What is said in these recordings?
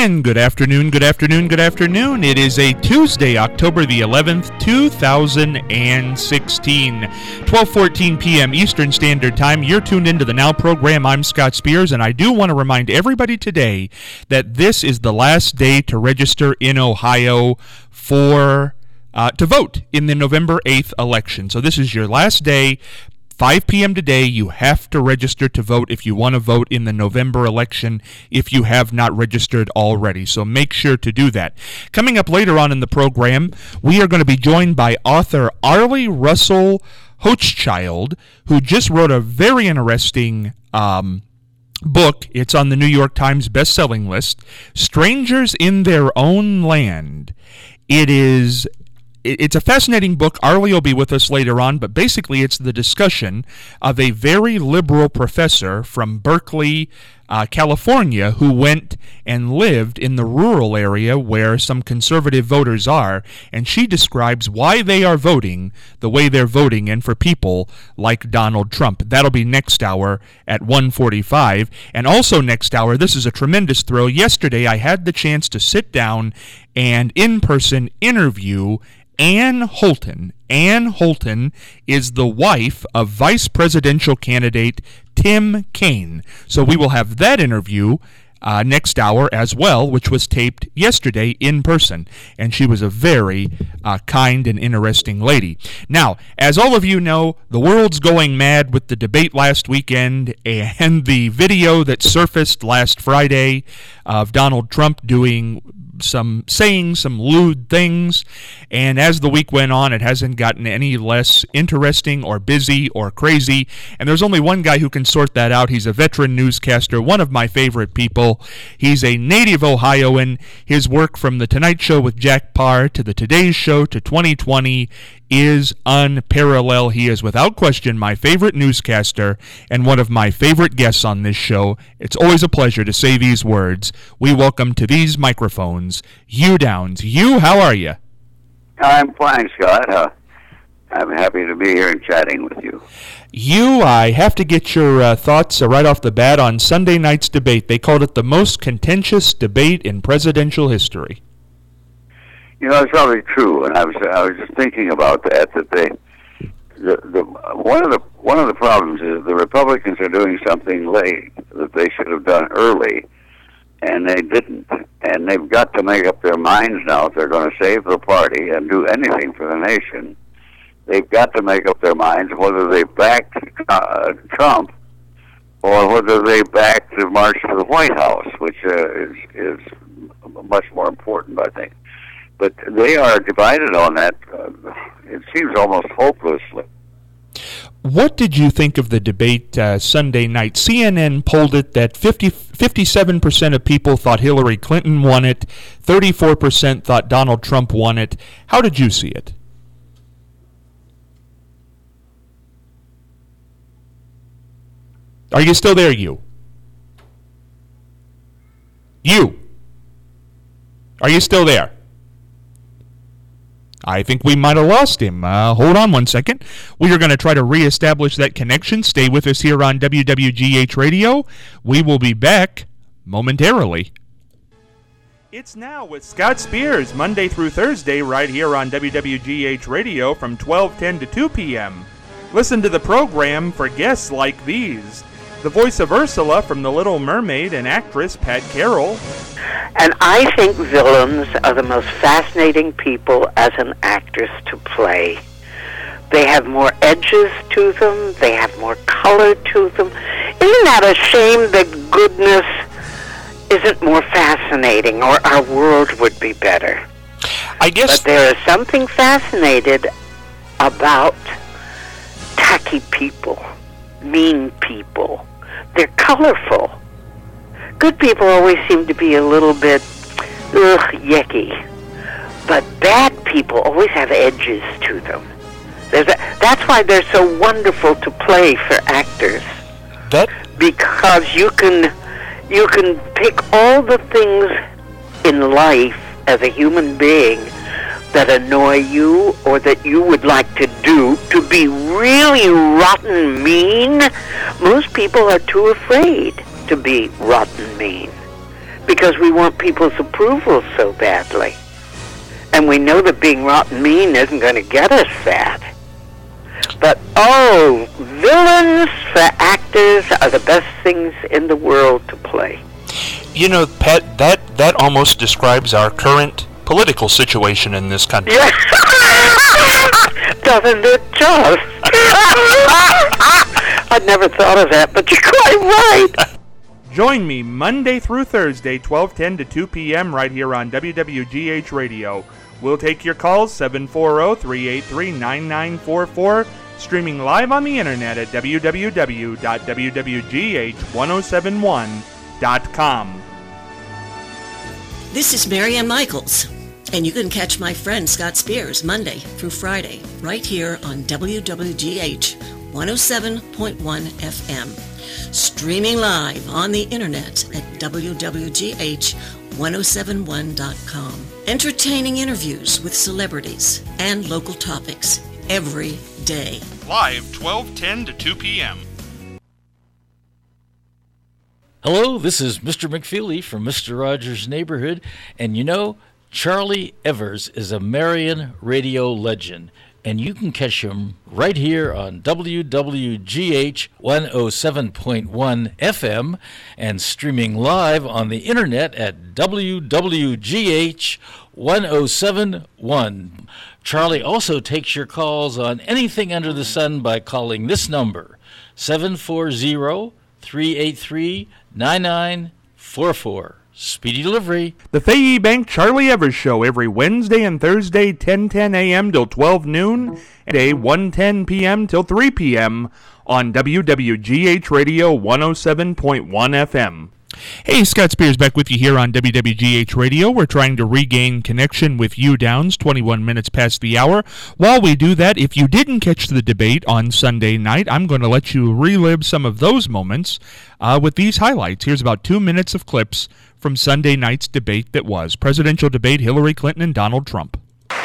And good afternoon, good afternoon, good afternoon. It is a Tuesday, October the 11th, 2016, 12:14 p.m. Eastern Standard Time. You're tuned into the Now program. I'm Scott Spears, and I do want to remind everybody today that this is the last day to register in Ohio for to vote in the November 8th election. So this is your last day. 5 p.m. today, you have to register to vote if you want to vote in the November election if you have not registered already. So make sure to do that. Coming up later on in the program, we are going to be joined by author Arlie Russell Hochschild, who just wrote a very interesting book. It's on the New York Times best-selling list, Strangers in Their Own Land. It's a fascinating book. Arlie will be with us later on, but basically it's the discussion of a very liberal professor from Berkeley, California, who went and lived in the rural area where some conservative voters are, and she describes why they are voting the way they're voting, and for people like Donald Trump. That'll be next hour at 1:45. And also next hour, this is a tremendous thrill. Yesterday I had the chance to sit down and in-person interview Ann Holton. Ann Holton is the wife of vice presidential candidate Tim Kaine. So we will have that interview next hour as well, which was taped yesterday in person. And she was a very kind and interesting lady. Now, as all of you know, the world's going mad with the debate last weekend and the video that surfaced last Friday of Donald Trump saying some lewd things, and as the week went on, it hasn't gotten any less interesting or busy or crazy, and there's only one guy who can sort that out. He's a veteran newscaster, one of my favorite people. He's a native Ohioan. His work from The Tonight Show with Jack Paar to The Today Show to 2020 is unparalleled. He is without question my favorite newscaster and one of my favorite guests on this show. It's always a pleasure to say these words. We welcome to these microphones Hugh Downs. Hugh, how are you? I'm fine, Scott. I'm happy to be here and chatting with you. Hugh, I have to get your thoughts right off the bat on Sunday night's debate. They called it the most contentious debate in presidential history. You know, it's probably true, and I was just thinking about that. One of the problems is the Republicans are doing something late that they should have done early, and they didn't. And they've got to make up their minds now if they're going to save the party and do anything for the nation. They've got to make up their minds whether they back Trump or whether they back the march to the White House, which is much more important, I think. But they are divided on that. It seems almost hopelessly. What did you think of the debate Sunday night? CNN polled it that 57% of people thought Hillary Clinton won it, 34% thought Donald Trump won it. How did you see it? Are you still there, you? You? Are you still there? I think we might have lost him. Hold on one second. We are going to try to reestablish that connection. Stay with us here on WWGH Radio. We will be back momentarily. It's Now with Scott Spears, Monday through Thursday, right here on WWGH Radio from 12:10 to 2 p.m. Listen to the program for guests like these. The voice of Ursula from The Little Mermaid and actress Pat Carroll. And I think villains are the most fascinating people as an actress to play. They have more edges to them. They have more color to them. Isn't that a shame that goodness isn't more fascinating, or our world would be better? I guess. But there is something fascinated about tacky people, mean people. They're colorful. Good people always seem to be a little bit yucky. But bad people always have edges to them. That's why they're so wonderful to play for actors. Because you can pick all the things in life as a human being that annoy you or that you would like to do to be really rotten mean. Most people are too afraid to be rotten mean. because we want people's approval so badly. And we know that being rotten mean isn't going to get us that. But, villains for actors are the best things in the world to play. You know, Pat, that almost describes our current political situation in this country. Yeah. Doesn't it just? I'd never thought of that, but you're quite right. Join me Monday through Thursday, 12:10 to 2 p.m. right here on WWGH Radio. We'll take your calls, 740-383-9944, streaming live on the internet at www.wwgh1071.com. This is Marianne Michaels, and you can catch my friend Scott Spears Monday through Friday right here on WWGH 107.1 FM. Streaming live on the internet at wwgh1071.com. Entertaining interviews with celebrities and local topics every day. Live 12:10 to 2 p.m. Hello, this is Mr. McFeely from Mr. Rogers' Neighborhood, and you know, Charlie Evers is a Marion radio legend, and you can catch him right here on WWGH 107.1 FM and streaming live on the internet at WWGH 107.1. Charlie also takes your calls on anything under the sun by calling this number, 740-383-9944. Speedy delivery. The Fayette Bank Charlie Evers Show every Wednesday and Thursday, 10:10 a.m. till 12 noon, and a 1:10 p.m. till 3 p.m. on WWGH Radio 107.1 FM. Hey, Scott Spears back with you here on WWGH Radio. We're trying to regain connection with you Downs, 21 minutes past the hour. While we do that, if you didn't catch the debate on Sunday night, I'm going to let you relive some of those moments with these highlights. Here's about 2 minutes of clips from Sunday night's debate that was presidential debate, Hillary Clinton and Donald Trump.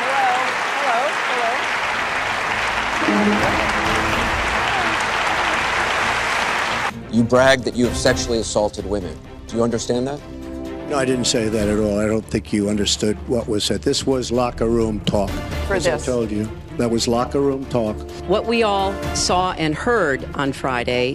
You bragged that you have sexually assaulted women. Do you understand that? No, I didn't say that at all. I don't think you understood what was said. This was locker room talk. As I told you, that was locker room talk. What we all saw and heard on Friday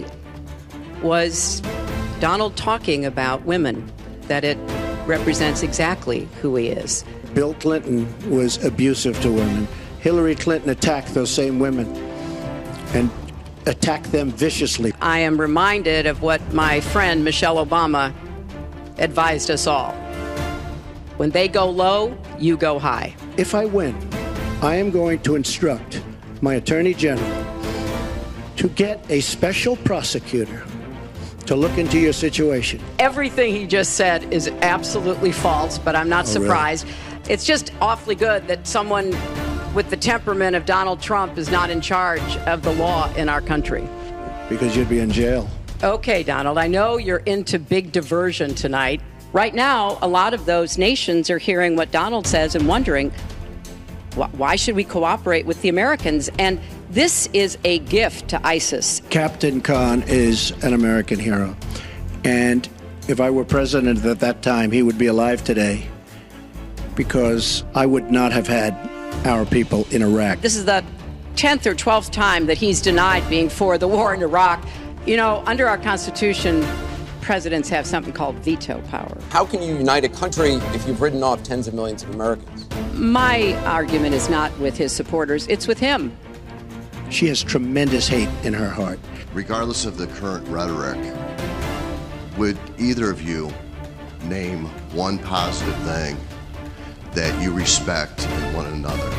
was Donald talking about women, that it represents exactly who he is. Bill Clinton was abusive to women. Hillary Clinton attacked those same women and attacked them viciously. I am reminded of what my friend Michelle Obama advised us all. When they go low, you go high. If I win, I am going to instruct my Attorney General to get a special prosecutor to look into your situation. Everything he just said is absolutely false, but I'm not surprised. Really? It's just awfully good that someone with the temperament of Donald Trump is not in charge of the law in our country. Because you'd be in jail. Okay, Donald, I know you're into big diversion tonight. Right now, a lot of those nations are hearing what Donald says and wondering, why should we cooperate with the Americans? And this is a gift to ISIS. Captain Khan is an American hero. And if I were president at that time, he would be alive today, because I would not have had our people in Iraq. This is the 10th or 12th time that he's denied being for the war in Iraq. You know, under our Constitution, presidents have something called veto power. How can you unite a country if you've ridden off tens of millions of Americans? My argument is not with his supporters, it's with him. She has tremendous hate in her heart. Regardless of the current rhetoric, would either of you name one positive thing that you respect in one another?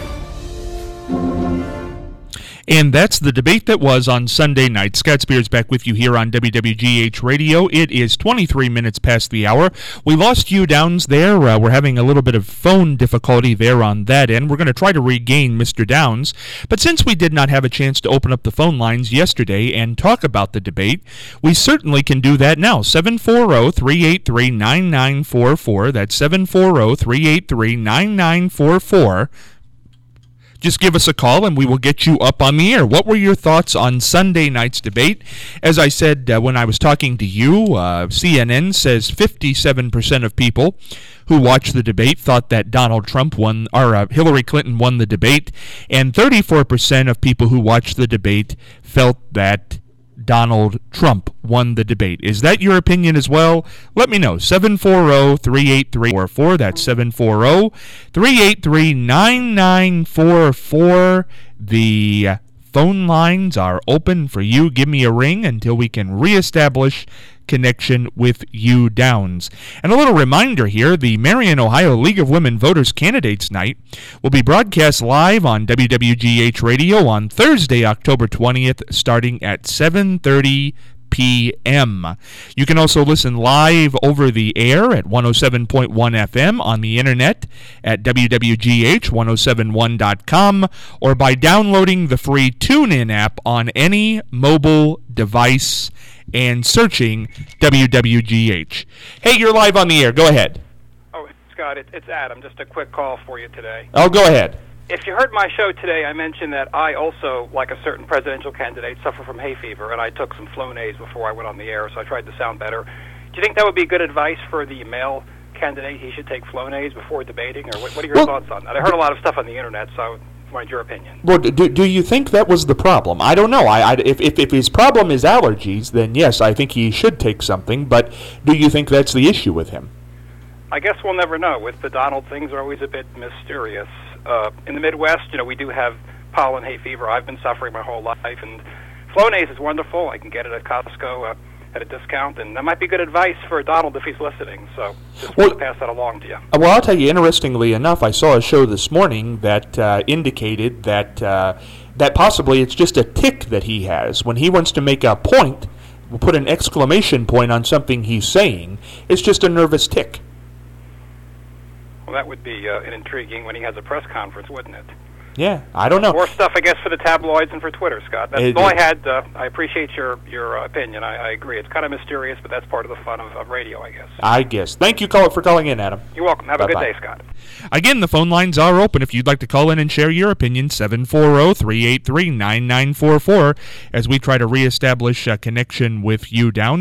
And that's the debate that was on Sunday night. Scott Spears back with you here on WWGH Radio. It is 23 minutes past the hour. We lost you Downs there. We're having a little bit of phone difficulty there on that end. We're going to try to regain Mr. Downs. But since we did not have a chance to open up the phone lines yesterday and talk about the debate, we certainly can do that now. 740-383-9944. That's 740-383-9944. just give us a call and we will get you up on the air. What were your thoughts on Sunday night's debate? As I said when I was talking to you, CNN says 57% of people who watched the debate thought that Donald Trump won, or Hillary Clinton won the debate, and 34% of people who watched the debate felt that Donald Trump won the debate. Is that your opinion as well? Let me know. 740-383-4444. That's 740-383-9944. The phone lines are open for you. Give me a ring until we can reestablish connection with you Downs. And a little reminder here, the Marion, Ohio League of Women Voters Candidates Night will be broadcast live on WWGH Radio on Thursday, October 20th, starting at 7:30 p.m. You can also listen live over the air at 107.1 FM on the internet at wwgh1071.com or by downloading the free TuneIn app on any mobile device and searching WWGH. Hey, you're live on the air. Go ahead. Oh, Scott, it's Adam. Just a quick call for you today. Oh, go ahead. If you heard my show today, I mentioned that I also, like a certain presidential candidate, suffer from hay fever, and I took some Flonase before I went on the air, so I tried to sound better. Do you think that would be good advice for the male candidate? He should take Flonase before debating, or what are your thoughts on that? I heard a lot of stuff on the internet, so I wanted your opinion. Well, do you think that was the problem? I don't know. If his problem is allergies, then yes, I think he should take something, but do you think that's the issue with him? I guess we'll never know. With the Donald, things are always a bit mysterious. In the Midwest, we do have pollen hay fever. I've been suffering my whole life, and Flonase is wonderful. I can get it at Costco at a discount, and that might be good advice for Donald if he's listening. So just want to pass that along to you. Well, I'll tell you, interestingly enough, I saw a show this morning that indicated that that possibly it's just a tic that he has. When he wants to make a point, we'll put an exclamation point on something he's saying, it's just a nervous tic. Well, that would be an intriguing when he has a press conference, wouldn't it? Yeah, I don't know. More stuff, I guess, for the tabloids and for Twitter, Scott. That's all I had. I appreciate your opinion. I agree. It's kind of mysterious, but that's part of the fun of radio, I guess. I guess. Thank you for calling in, Adam. You're welcome. Have a good day, Scott. Again, the phone lines are open if you'd like to call in and share your opinion, 740-383-9944, as we try to reestablish a connection with you down,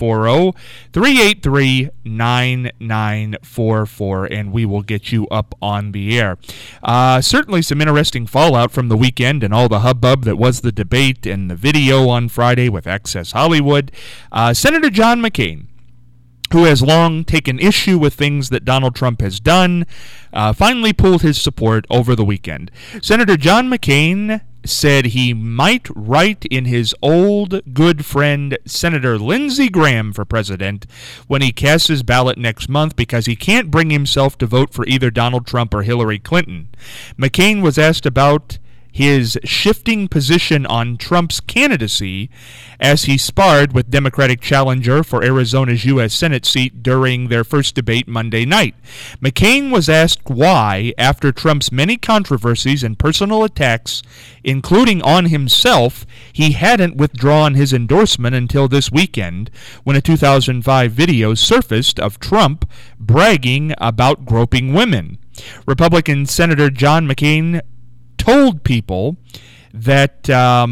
740-383-9944, and we will get you up on the air. Certainly some interesting fallout from the weekend and all the hubbub that was the debate and the video on Friday with Access Hollywood. Senator John McCain, who has long taken issue with things that Donald Trump has done, finally pulled his support over the weekend. Senator John McCain said he might write in his old good friend Senator Lindsey Graham for president when he casts his ballot next month because he can't bring himself to vote for either Donald Trump or Hillary Clinton. McCain was asked about his shifting position on Trump's candidacy as he sparred with Democratic challenger for Arizona's U.S. Senate seat during their first debate Monday night. McCain was asked why, after Trump's many controversies and personal attacks, including on himself, he hadn't withdrawn his endorsement until this weekend, when a 2005 video surfaced of Trump bragging about groping women. Republican Senator John McCain told people that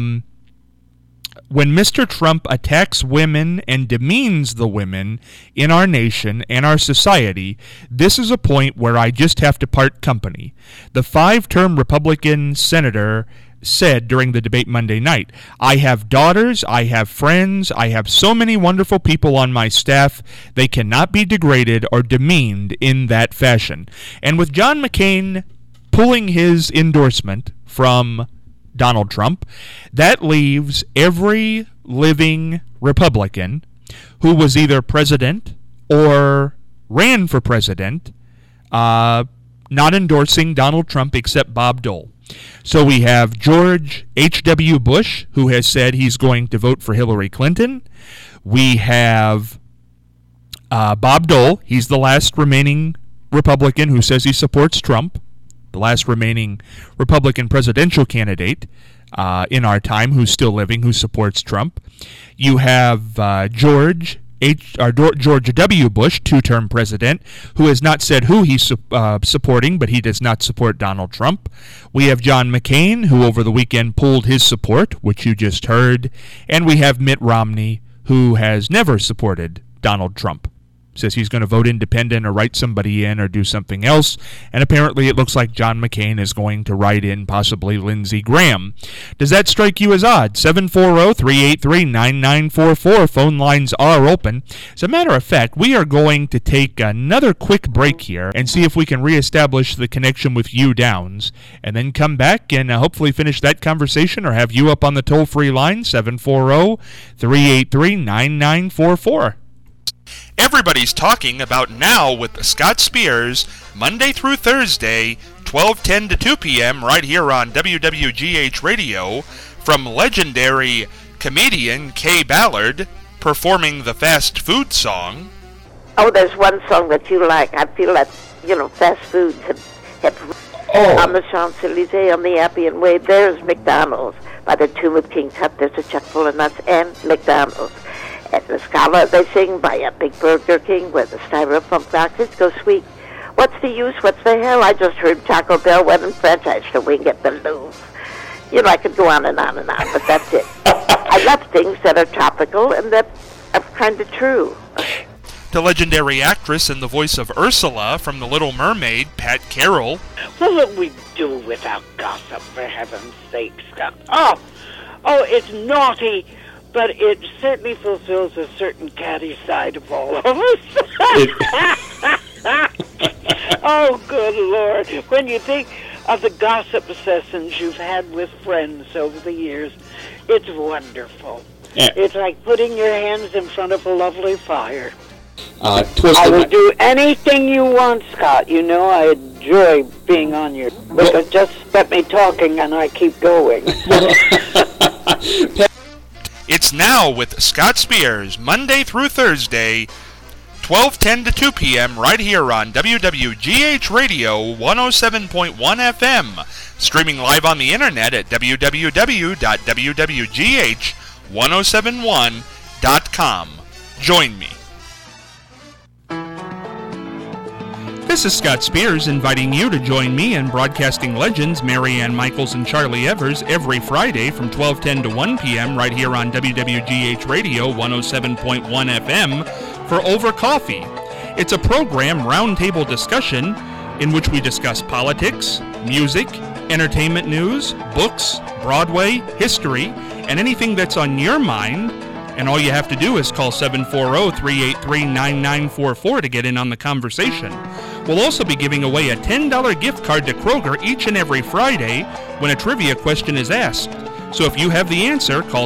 when Mr. Trump attacks women and demeans the women in our nation and our society, this is a point where I just have to part company. The 5-term Republican senator said during the debate Monday night, I have daughters, I have friends, I have so many wonderful people on my staff, they cannot be degraded or demeaned in that fashion. And with John McCain pulling his endorsement from Donald Trump, that leaves every living Republican who was either president or ran for president not endorsing Donald Trump except Bob Dole. So we have George H.W. Bush, who has said he's going to vote for Hillary Clinton. We have Bob Dole. He's the last remaining Republican who says he supports Trump, the last remaining Republican presidential candidate in our time who's still living, who supports Trump. You have George George W. Bush, two-term president, who has not said who he's supporting, but he does not support Donald Trump. We have John McCain, who over the weekend pulled his support, which you just heard. And we have Mitt Romney, who has never supported Donald Trump. Says he's going to vote independent or write somebody in or do something else. And apparently it looks like John McCain is going to write in possibly Lindsey Graham. Does that strike you as odd? 740-383-9944. Phone lines are open. As a matter of fact, we are going to take another quick break here and see if we can reestablish the connection with you Downs, and then come back and hopefully finish that conversation or have you up on the toll-free line, 740-383-9944. Everybody's talking about Now with Scott Spears, Monday through Thursday, 12:10 to 2 p.m. right here on WWGH Radio, from legendary comedian Kay Ballard, performing the fast food song. Oh, there's one song that you like. I feel that, fast foods have on the Champs-Elysees, on the Appian Way. There's McDonald's. By the tomb of King Tut, there's a chuck full of nuts and McDonald's. At La Scala, they sing by a big Burger King where the styrofoam boxes go sweet. What's the use? What's the hell? I just heard Taco Bell went and franchised a wing at the Louvre. I could go on and on and on, but that's it. I love things that are topical and that are kind of true. The legendary actress and the voice of Ursula from The Little Mermaid, Pat Carroll. What would we do without gossip, for heaven's sake, Scott? Oh, it's naughty. But it certainly fulfills a certain catty side of all of us. Oh, good Lord. When you think of the gossip sessions you've had with friends over the years, it's wonderful. Yeah. It's like putting your hands in front of a lovely fire. I will do anything you want, Scott. I enjoy being on your... But just let me talking and I keep going. It's Now with Scott Spears, Monday through Thursday, 12:10 to 2 p.m. right here on WWGH Radio 107.1 FM. Streaming live on the internet at www.wwgh1071.com. Join me. This is Scott Spears inviting you to join me and broadcasting legends Marianne Michaels and Charlie Evers every Friday from 12:10 to 1 p.m. right here on WWGH Radio 107.1 FM for Over Coffee. It's a program roundtable discussion in which we discuss politics, music, entertainment news, books, Broadway, history, and anything that's on your mind. And all you have to do is call 740-383-9944 to get in on the conversation. We'll also be giving away a $10 gift card to Kroger each and every Friday when a trivia question is asked. So if you have the answer, call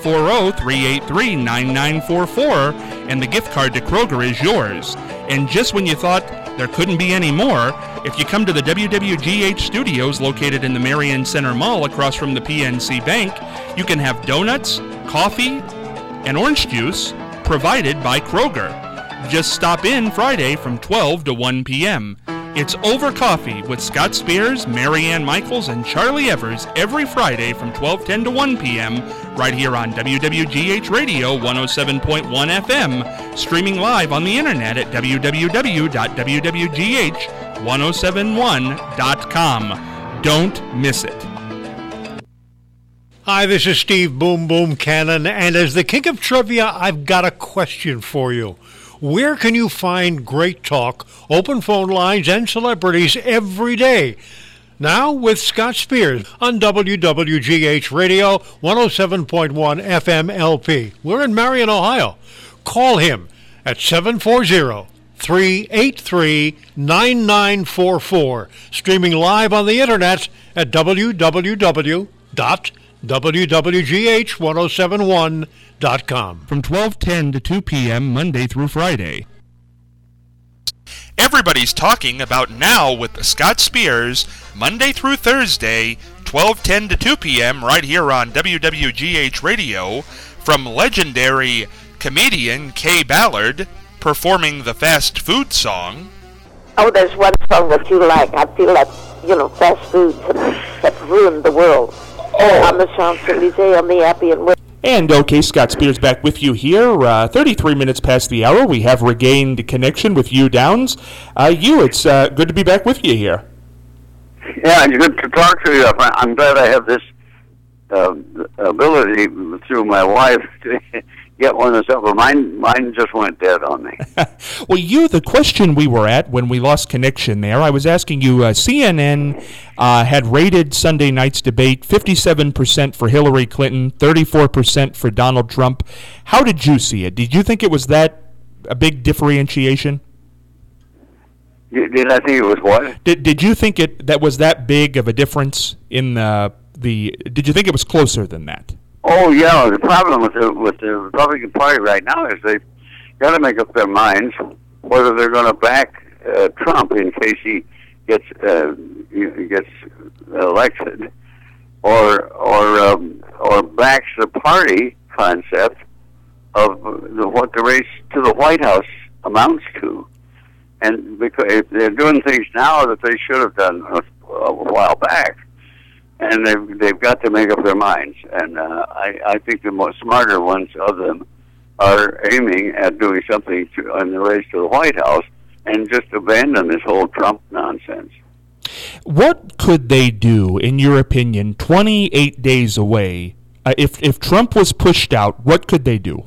740-383-9944 and the gift card to Kroger is yours. And just when you thought there couldn't be any more, if you come to the WWGH studios located in the Marion Center Mall across from the PNC Bank, you can have donuts, coffee, and orange juice provided by Kroger. Just stop in Friday from 12 to 1 p.m. It's Over Coffee with Scott Spears, Marianne Michaels, and Charlie Evers every Friday from 12:10 to 1 p.m. right here on WWGH Radio 107.1 FM, streaming live on the internet at www.wwgh1071.com. Don't miss it. Hi, this is Steve Boom Boom Cannon, and as the king of trivia, I've got a question for you. Where can you find great talk, open phone lines, and celebrities every day? Now with Scott Spears on WWGH Radio 107.1 FM LP. We're in Marion, Ohio. Call him at 740-383-9944. Streaming live on the internet at www.wwgh1071.com. From 12:10 to 2 p.m. Monday through Friday. Everybody's talking about Now with Scott Spears, Monday through Thursday, 12:10 to 2 p.m. right here on WWGH Radio, from legendary comedian Kay Ballard, performing the fast food song. Oh, there's one song that you like. I feel that, fast foods have ruined the world. On the Champs-Elysees, on the Appian Way. And okay, Scott Spears back with you here. 33 minutes past the hour. We have regained connection with Hugh Downs. It's good to be back with you here. Yeah, it's good to talk to you. I'm glad I have this ability through my wife to get one of those. Mine just went dead on me. Well, the question we were at when we lost connection there, I was asking you, CNN had rated Sunday night's debate 57% for Hillary Clinton, 34% for Donald Trump. How did you see it? Did you think it was a big differentiation? Did I think it was what? Did you think that was that big of a difference in did you think it was closer than that? Oh yeah, the problem with the Republican Party right now is they've got to make up their minds whether they're going to back Trump in case he gets elected, or backs the party concept of what the race to the White House amounts to. And because they're doing things now that they should have done a while back, and they've got to make up their minds. And I think the most smarter ones of them are aiming at doing something in the race to the White House and just abandon this whole Trump nonsense. What could they do, in your opinion, 28 days away? If Trump was pushed out, what could they do?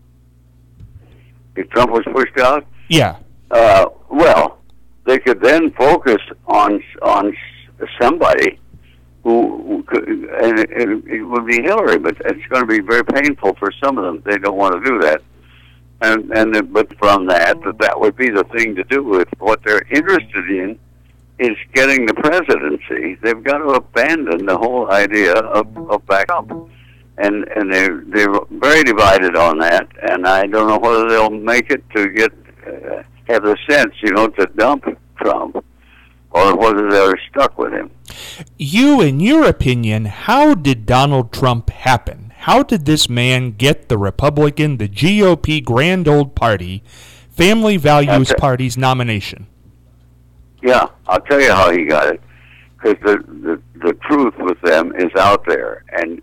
If Trump was pushed out? Yeah. Well, they could then focus on somebody who could, and it would be Hillary, but it's going to be very painful for some of them. They don't want to do that, but from that would be the thing to do. If what they're interested in is getting the presidency, they've got to abandon the whole idea of backup, and they're very divided on that. And I don't know whether they'll make it to get. Have the sense, to dump Trump, or whether they're stuck with him. In your opinion, how did Donald Trump happen? How did this man get the Republican, the GOP Grand Old Party, Family Values Party's nomination? Yeah, I'll tell you how he got it. Because the truth with them is out there, and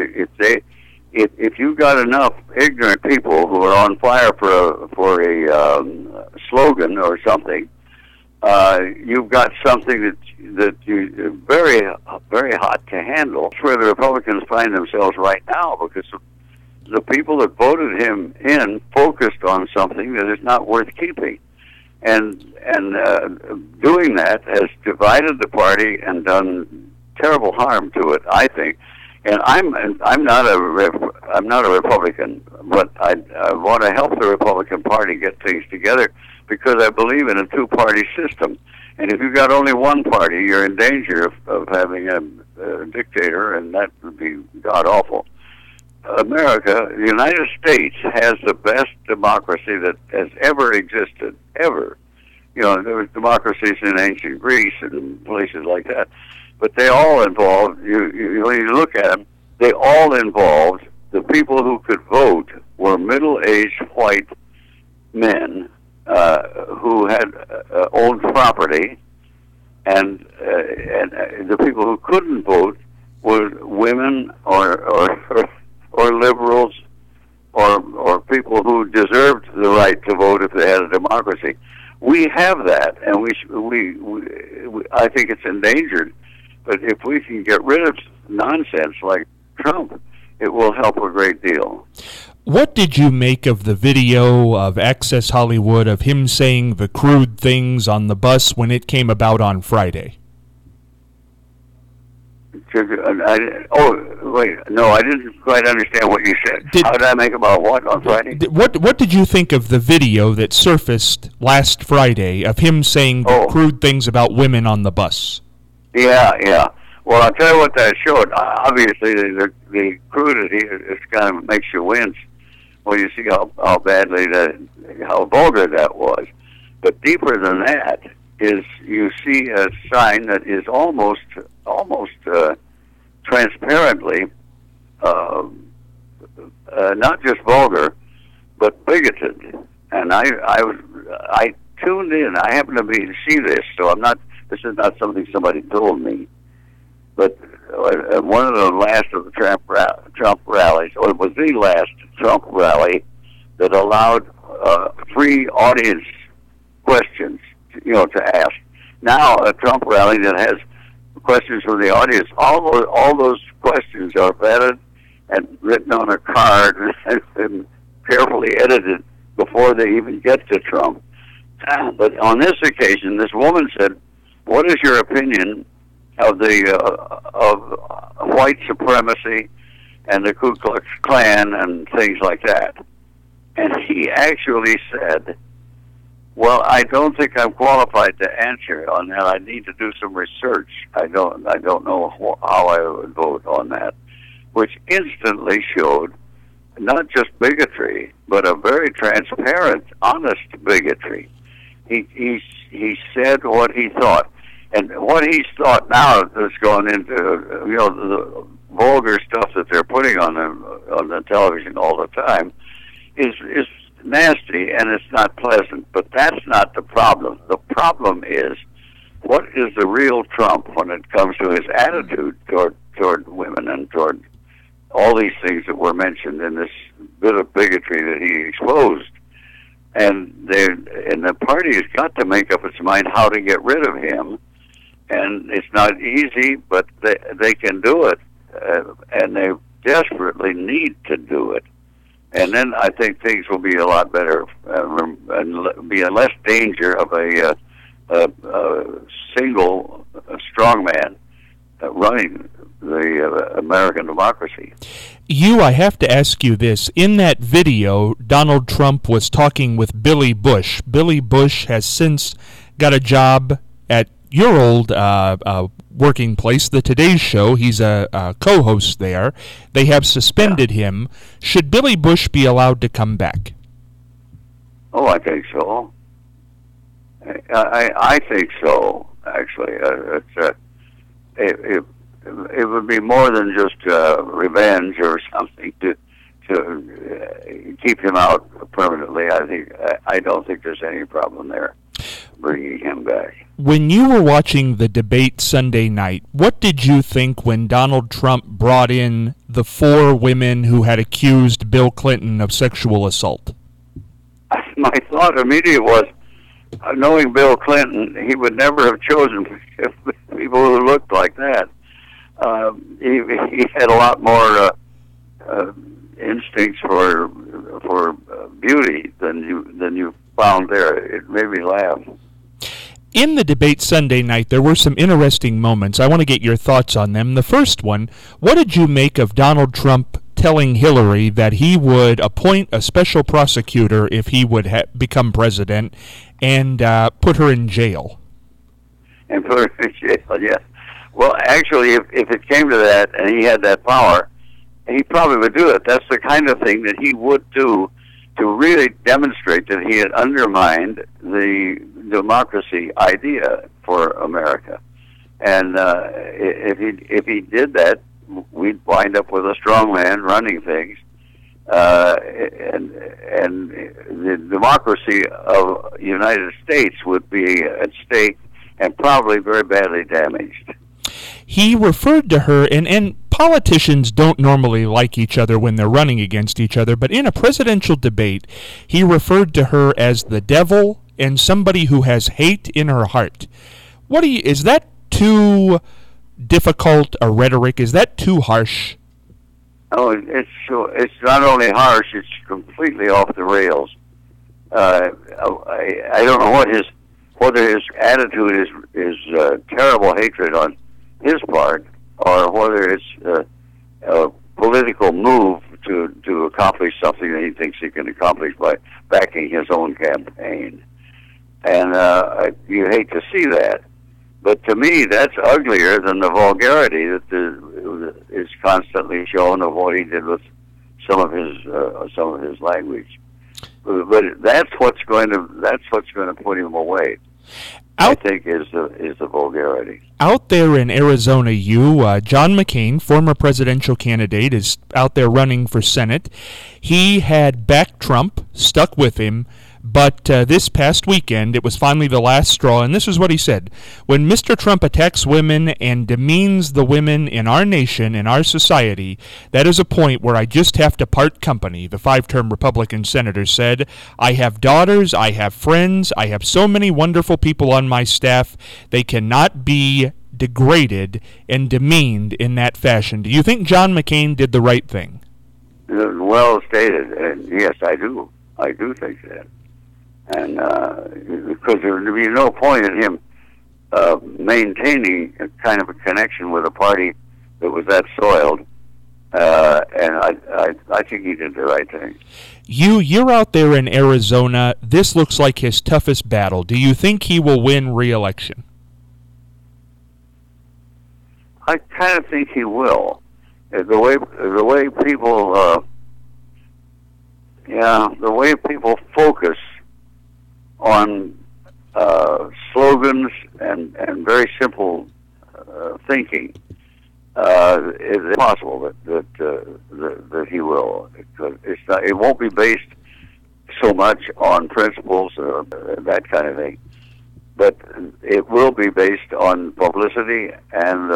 if you've got enough ignorant people who are on fire for a slogan or something, you've got something that you very very hot to handle. That's where the Republicans find themselves right now, because the people that voted him in focused on something that is not worth keeping, and doing that has divided the party and done terrible harm to it, I think. And I'm not a Republican, but I want to help the Republican Party get things together, because I believe in a two-party system. And if you've got only one party, you're in danger of having a dictator, and that would be god-awful. America, the United States, has the best democracy that has ever existed, ever. There was democracies in ancient Greece and places like that. But they all involved, when you look at them, they all involved, the people who could vote were middle-aged white men who had owned property, and the people who couldn't vote were women or liberals or people who deserved the right to vote if they had a democracy. We have that, and we I think it's endangered. But if we can get rid of nonsense like Trump, it will help a great deal. What did you make of the video of Access Hollywood of him saying the crude things on the bus when it came about on Friday? I didn't quite understand what you said. How did I make about what on Friday? What did you think of the video that surfaced last Friday of him saying the crude things about women on the bus? Yeah. Well, I'll tell you what that showed. Obviously, the crudity is kind of makes you wince when you see how vulgar that was. But deeper than that is you see a sign that is almost transparently not just vulgar, but bigoted. And I tuned in. I happened to see this, so I'm not. This is not something somebody told me. But one of the last of the Trump rallies, or it was the last Trump rally that allowed free audience questions, to ask. Now a Trump rally that has questions from the audience, all those questions are vetted and written on a card and carefully edited before they even get to Trump. But on this occasion, this woman said, "What is your opinion of white supremacy and the Ku Klux Klan and things like that?" And he actually said, "Well, I don't think I'm qualified to answer on that. I need to do some research. I don't know how I would vote on that," which instantly showed not just bigotry, but a very transparent, honest bigotry. He said what he thought, and what he's thought now that's gone into the vulgar stuff that they're putting on the television all the time is nasty, and it's not pleasant. But that's not the problem. The problem is, what is the real Trump when it comes to his attitude toward women and toward all these things that were mentioned in this bit of bigotry that he exposed? And the party has got to make up its mind how to get rid of him, and it's not easy, but they can do it, and they desperately need to do it. And then I think things will be a lot better, and be a less danger of a single strongman running the American democracy. I have to ask you this. In that video, Donald Trump was talking with Billy Bush. Billy Bush has since got a job at your old working place, the Today Show. He's a co-host there. They have suspended him. Should Billy Bush be allowed to come back? Oh, I think so. I think so, actually. It would be more than just revenge or something to keep him out permanently. I don't think there's any problem there bringing him back. When you were watching the debate Sunday night, what did you think when Donald Trump brought in the 4 women who had accused Bill Clinton of sexual assault? My thought immediately was, knowing Bill Clinton, he would never have chosen people who looked like that. He had a lot more instincts for beauty than you found there. It made me laugh. In the debate Sunday night, there were some interesting moments. I want to get your thoughts on them. The first one, what did you make of Donald Trump telling Hillary that he would appoint a special prosecutor if he would become president and put her in jail? And put her in jail, yeah. Well, actually, if it came to that and he had that power, he probably would do it. That's the kind of thing that he would do to really demonstrate that he had undermined the democracy idea for America. And if he did that, we'd wind up with a strong man running things, and the democracy of the United States would be at stake and probably very badly damaged. He referred to her, and politicians don't normally like each other when they're running against each other, but in a presidential debate, he referred to her as the devil and somebody who has hate in her heart. Is that too difficult a rhetoric? Is that too harsh? Oh, it's not only harsh, it's completely off the rails. I don't know whether his attitude is terrible hatred on his part, or whether it's a political move to accomplish something that he thinks he can accomplish by backing his own campaign. And you hate to see that. But to me, that's uglier than the vulgarity that is constantly shown of what he did with some of his language. But that's what's going to put him away. I think is the vulgarity. Out there in Arizona, John McCain, former presidential candidate, is out there running for Senate. He had backed Trump, stuck with him, But this past weekend, it was finally the last straw, and this is what he said. When Mr. Trump attacks women and demeans the women in our nation, in our society, that is a point where I just have to part company, the 5-term Republican senator said. I have daughters, I have friends, I have so many wonderful people on my staff, they cannot be degraded and demeaned in that fashion. Do you think John McCain did the right thing? Well stated, and yes, I do. I do think that. And because there would be no point in him maintaining a kind of a connection with a party that was that soiled, and I think he did the right thing. You're out there in Arizona. This looks like his toughest battle. Do you think he will win re-election? I kind of think he will. The way people focus on slogans and very simple thinking, it's possible that he will. It won't be based so much on principles or that kind of thing, but it will be based on publicity and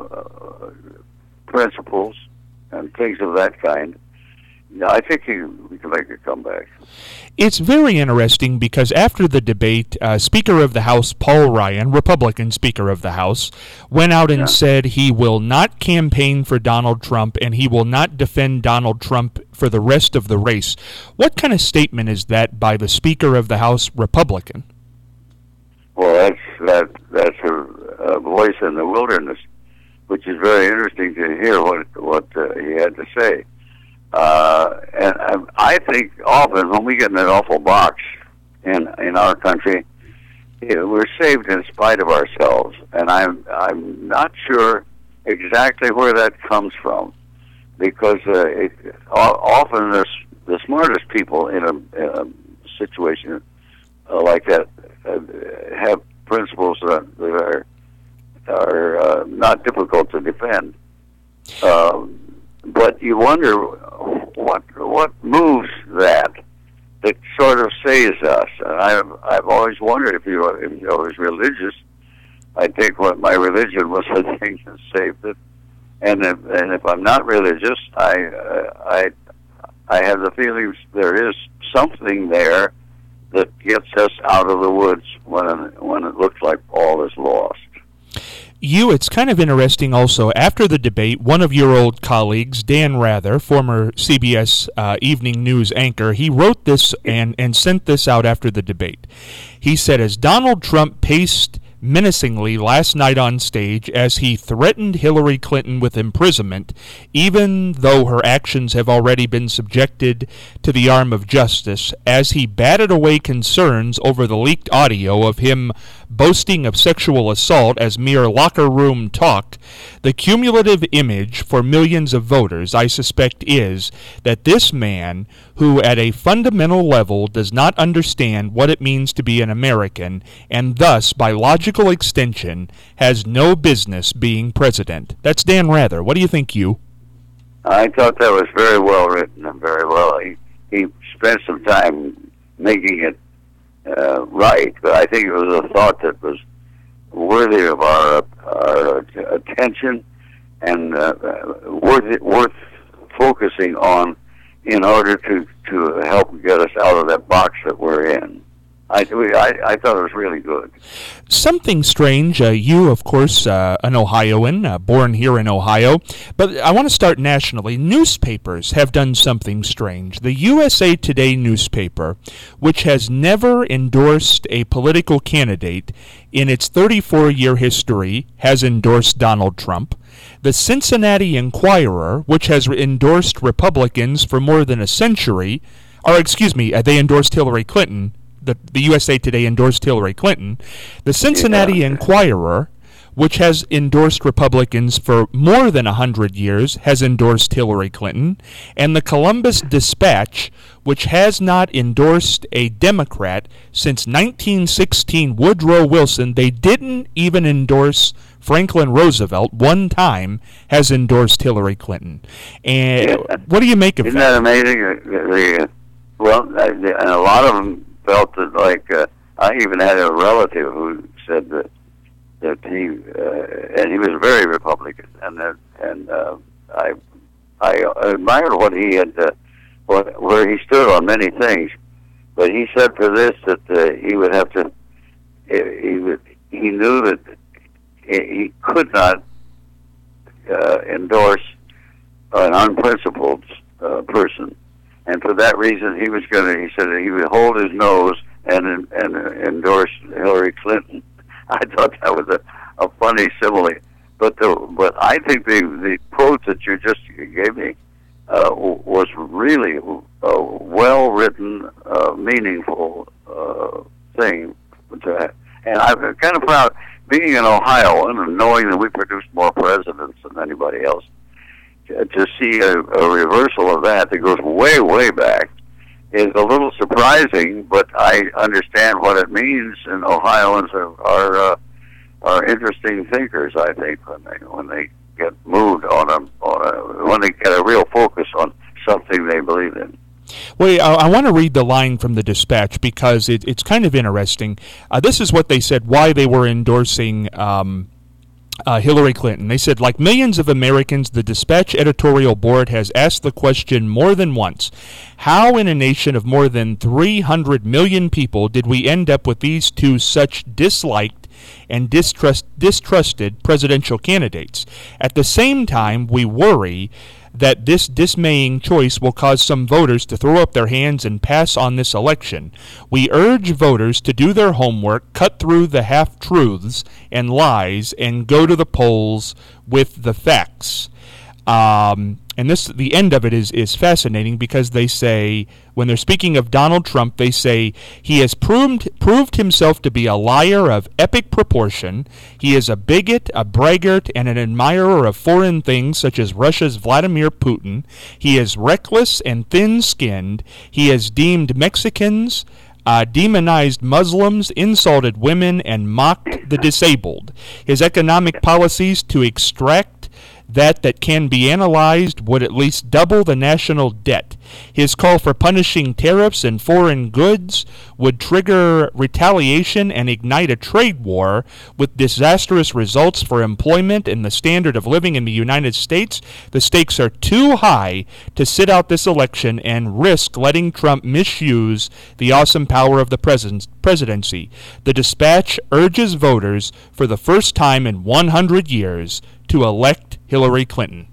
principles and things of that kind. I think he can make a comeback. It's very interesting because after the debate, Speaker of the House Paul Ryan, Republican Speaker of the House, went out and said he will not campaign for Donald Trump and he will not defend Donald Trump for the rest of the race. What kind of statement is that by the Speaker of the House Republican? Well, that's a voice in the wilderness, which is very interesting to hear what he had to say. And I think often when we get in an awful box in our country, we're saved in spite of ourselves, and I'm not sure exactly where that comes from, because often the smartest people in a situation like that have principles that are not difficult to defend. But you wonder what moves that sort of saves us. And I've always wondered if I was religious, I'd take what my religion was the thing that saved it. And if I'm not religious, I have the feelings there is something there that gets us out of the woods when it looks like all is lost. It's kind of interesting also, after the debate, one of your old colleagues, Dan Rather, former CBS Evening News anchor, he wrote this and sent this out after the debate. He said, as Donald Trump paced menacingly last night on stage as he threatened Hillary Clinton with imprisonment, even though her actions have already been subjected to the arm of justice, as he batted away concerns over the leaked audio of him boasting of sexual assault as mere locker room talk, the cumulative image for millions of voters, I suspect, is that this man, who at a fundamental level does not understand what it means to be an American, and thus, by logical extension, has no business being president. That's Dan Rather. What do you think, you? I thought that was very well written and very well. He spent some time making it right, but I think it was a thought that was worthy of our attention and worth focusing on in order to help get us out of that box that we're in. I thought it was really good. Something strange. You, of course, an Ohioan, born here in Ohio. But I want to start nationally. Newspapers have done something strange. The USA Today newspaper, which has never endorsed a political candidate in its 34-year history, has endorsed Donald Trump. The Cincinnati Enquirer, which has endorsed Republicans for more than a century, they endorsed Hillary Clinton. The USA Today endorsed Hillary Clinton. The Cincinnati Enquirer, which has endorsed Republicans for more than 100 years, has endorsed Hillary Clinton. And the Columbus Dispatch, which has not endorsed a Democrat since 1916, Woodrow Wilson, they didn't even endorse Franklin Roosevelt one time, has endorsed Hillary Clinton. And what do you make of that? Isn't that amazing? And a lot of them felt that, like, I even had a relative who said that he and he was very Republican, and I admired what he had, where he stood on many things, but he said for this that he would have to, he knew that he could not endorse an unprincipled person, and for that reason he said that he would hold his nose and endorse Hillary Clinton. I thought that was a funny simile, but I think the quote that you just gave me was really a well-written, meaningful thing to have. And I'm kind of proud, being an Ohioan and knowing that we produced more presidents than anybody else, to see a reversal of that goes way, way back is a little surprising, but I understand what it means, and Ohioans are interesting thinkers, I think, when they get moved when they get a real focus on something they believe in. Well, I want to read the line from the Dispatch because it's kind of interesting. This is what they said, why they were endorsing Hillary Clinton. They said, like millions of Americans, the Dispatch editorial board has asked the question more than once. How in a nation of more than 300 million people did we end up with these two such disliked and distrusted presidential candidates? At the same time, we worry that this dismaying choice will cause some voters to throw up their hands and pass on this election. We urge voters to do their homework, cut through the half-truths and lies, and go to the polls with the facts. And the end of it is fascinating because they say, when they're speaking of Donald Trump, they say he has proved himself to be a liar of epic proportion. He is a bigot, a braggart, and an admirer of foreign things such as Russia's Vladimir Putin. He is reckless and thin-skinned. He has deemed Mexicans, demonized Muslims, insulted women, and mocked the disabled. His economic policies to extract that can be analyzed would at least double the national debt. His call for punishing tariffs and foreign goods would trigger retaliation and ignite a trade war with disastrous results for employment and the standard of living in the United States. The stakes are too high to sit out this election and risk letting Trump misuse the awesome power of the presidency. The Dispatch urges voters for the first time in 100 years to elect Hillary Clinton.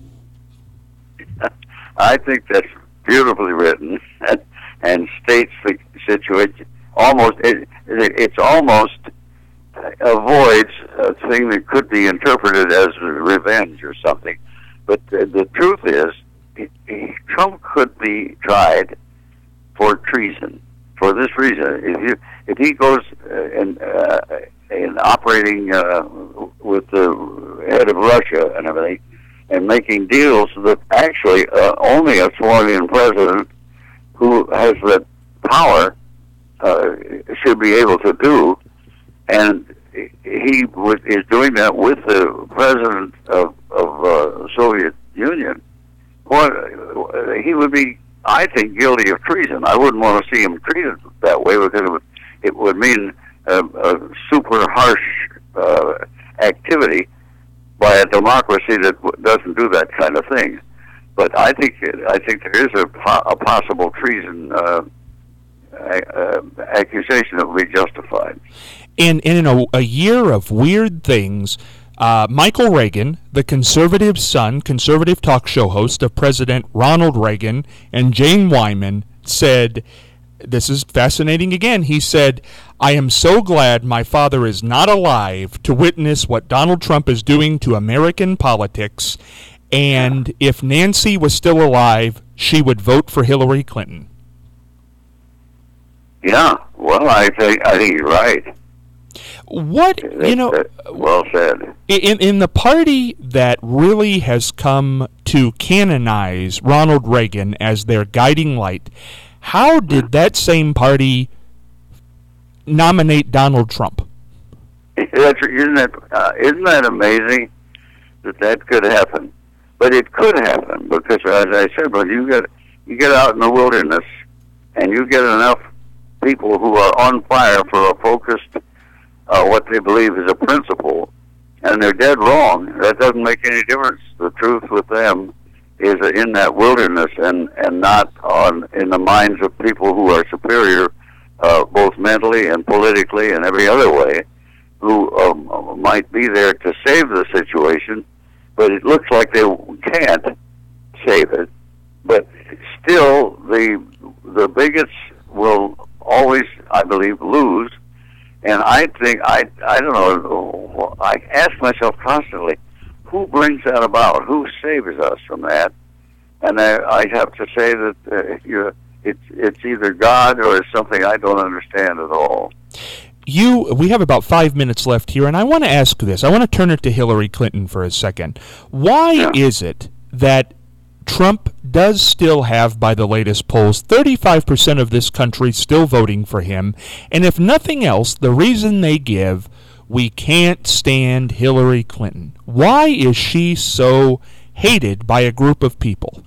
I think that's beautifully written and states the situation. It almost avoids a thing that could be interpreted as revenge or something. But the truth is, Trump could be tried for treason. For this reason, if he goes in operating with the head of Russia and everything, and making deals that actually only a sworn-in president who has the power should be able to do, and he is doing that with the president of the Soviet Union. He would be, I think, guilty of treason. I wouldn't want to see him treated that way because it would mean a super harsh activity by a democracy that doesn't do that kind of thing. But I think there is a possible treason accusation that would be justified. And in a year of weird things, Michael Reagan, the conservative son, conservative talk show host of President Ronald Reagan, and Jane Wyman said, this is fascinating again, he said, I am so glad my father is not alive to witness what Donald Trump is doing to American politics, and if Nancy was still alive, she would vote for Hillary Clinton. Yeah, well, I think you're right. Well said. In the party that really has come to canonize Ronald Reagan as their guiding light, how did that same party nominate Donald Trump? Isn't that amazing that could happen? But it could happen because, as I said, when you get out in the wilderness and you get enough people who are on fire for a focused, what they believe is a principle, and they're dead wrong. That doesn't make any difference. The truth with them is in that wilderness and not in the minds of people who are superior, both mentally and politically and every other way, who might be there to save the situation, but it looks like they can't save it. But still, the bigots will always, I believe, lose. And I think, I don't know, I ask myself constantly, who brings that about? Who saves us from that? And I have to say that it's either God or it's something I don't understand at all. We have about 5 minutes left here, and I want to ask this. I want to turn it to Hillary Clinton for a second. Why is it that Trump does still have, by the latest polls, 35% of this country still voting for him, and if nothing else, the reason they give, we can't stand Hillary Clinton. Why is she so hated by a group of people?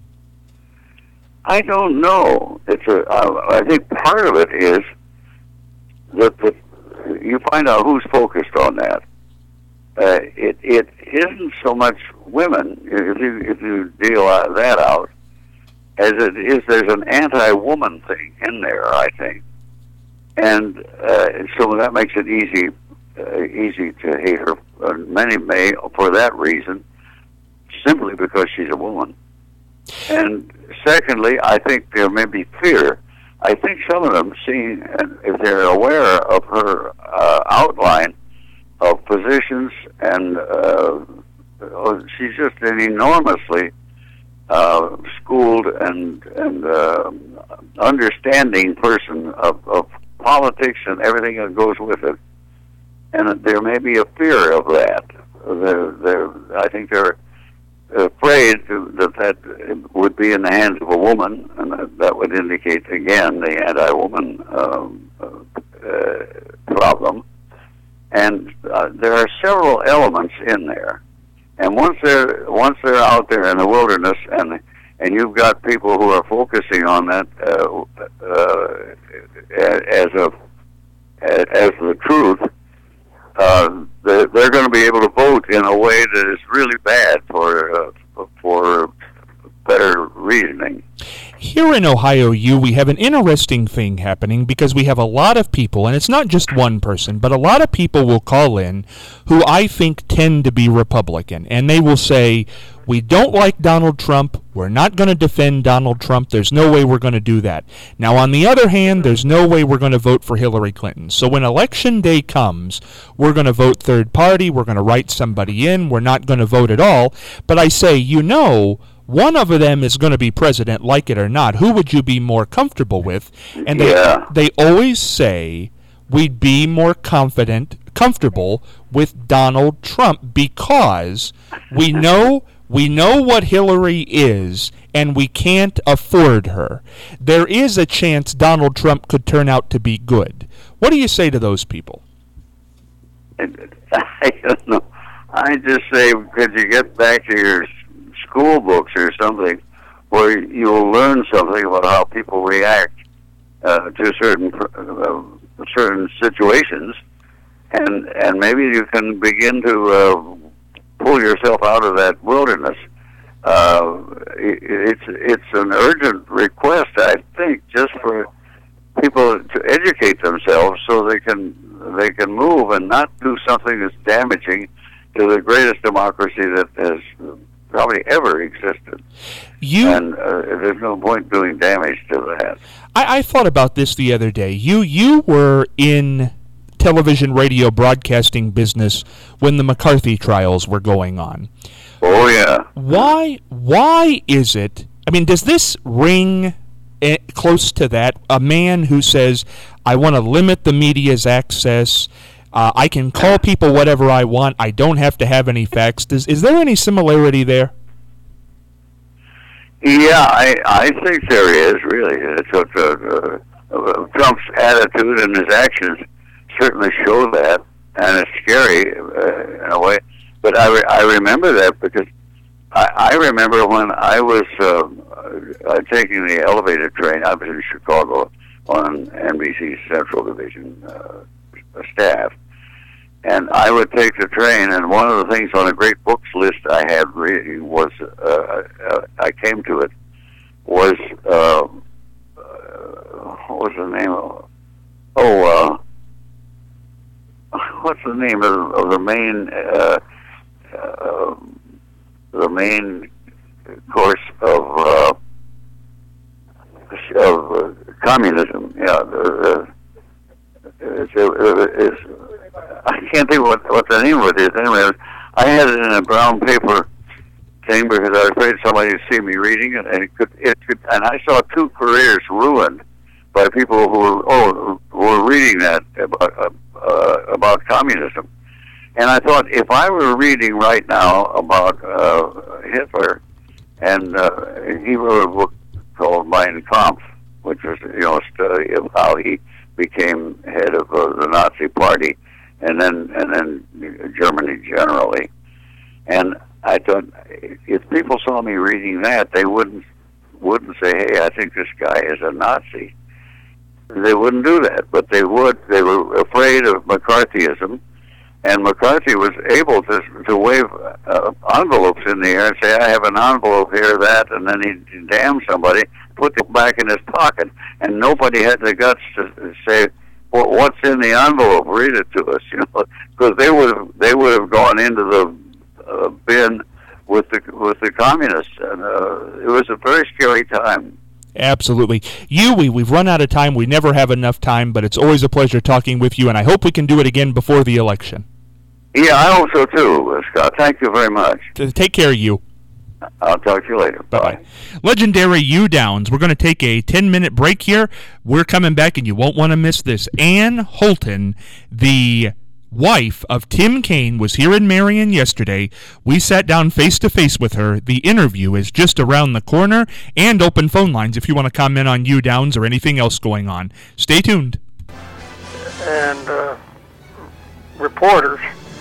I don't know. I think part of it is that you find out who's focused on that. It isn't so much women, if you deal that out, as it is there's an anti-woman thing in there, I think. And so that makes it easy to hate her. Many may, for that reason, simply because she's a woman. And secondly, I think there may be fear. I think some of them, if they're aware of her outline of positions, and she's just an enormously schooled and understanding person of politics and everything that goes with it. And there may be a fear of that. I think they're afraid that would be in the hands of a woman, and that would indicate, again, the anti-woman problem. And there are several elements in there. And once they're out there in the wilderness, and you've got people who are focusing on that as the truth, they're going to be able to vote in a way that is really bad for better reasoning. Here in Ohio we have an interesting thing happening because we have a lot of people, and it's not just one person, but a lot of people will call in who I think tend to be Republican, and they will say, we don't like Donald Trump, we're not going to defend Donald Trump, there's no way we're going to do that. Now, on the other hand, there's no way we're going to vote for Hillary Clinton. So when Election Day comes, we're going to vote third party, we're going to write somebody in, we're not going to vote at all. But I say, one of them is going to be president, like it or not. Who would you be more comfortable with? And they always say we'd be more comfortable with Donald Trump because we know what Hillary is, and we can't afford her. There is a chance Donald Trump could turn out to be good. What do you say to those people? I don't know. I just say, could you get back to your school books or something where you'll learn something about how people react to certain situations, and maybe you can begin to pull yourself out of that wilderness. It's an urgent request, I think, just for people to educate themselves so they can move and not do something that's damaging to the greatest democracy that has probably ever existed. And there's no point doing damage to that. I thought about this the other day. You were in television, radio, broadcasting business when the McCarthy trials were going on. Oh, yeah. Why is it, does this ring close to that? A man who says, I want to limit the media's access, I can call people whatever I want, I don't have to have any facts. Is there any similarity there? Yeah, I think there is, really. Trump's attitude and his actions certainly show that, and it's scary in a way. But I remember that because I remember when I was taking the elevated train. I was in Chicago on NBC's Central Division staff. And I would take the train, and one of the things on a great books list I had reading was, I came to it, was, what was the name of, what's the name of the main course of communism? Yeah, I can't think what the name of it is. Anyway, I had it in a brown paper thing because I was afraid somebody would see me reading it, and it could. And I saw 2 careers ruined by people who were reading that about communism. And I thought, if I were reading right now about Hitler, and he wrote a book called Mein Kampf, which was a study of how he became head of the Nazi Party, and then Germany generally. And I thought, if people saw me reading that, they wouldn't say, "Hey, I think this guy is a Nazi." They wouldn't do that, but they would. They were afraid of McCarthyism, and McCarthy was able to wave envelopes in the air and say, "I have an envelope here, that," and then he'd damn somebody, put it back in his pocket, and nobody had the guts to say, "Well, what's in the envelope? Read it to us," because they would have gone into the bin with the communists, and it was a very scary time. Absolutely. We've run out of time. We never have enough time, but it's always a pleasure talking with you, and I hope we can do it again before the election. Yeah, I hope so too, Scott. Thank you very much. Take care of you. I'll talk to you later. Bye-bye. Legendary U-Downs. We're going to take a 10-minute break here. We're coming back, and you won't want to miss this. Ann Holton, the wife of Tim Kaine, was here in Marion yesterday. We sat down face-to-face with her. The interview is just around the corner, and open phone lines if you want to comment on U-Downs or anything else going on. Stay tuned. And reporters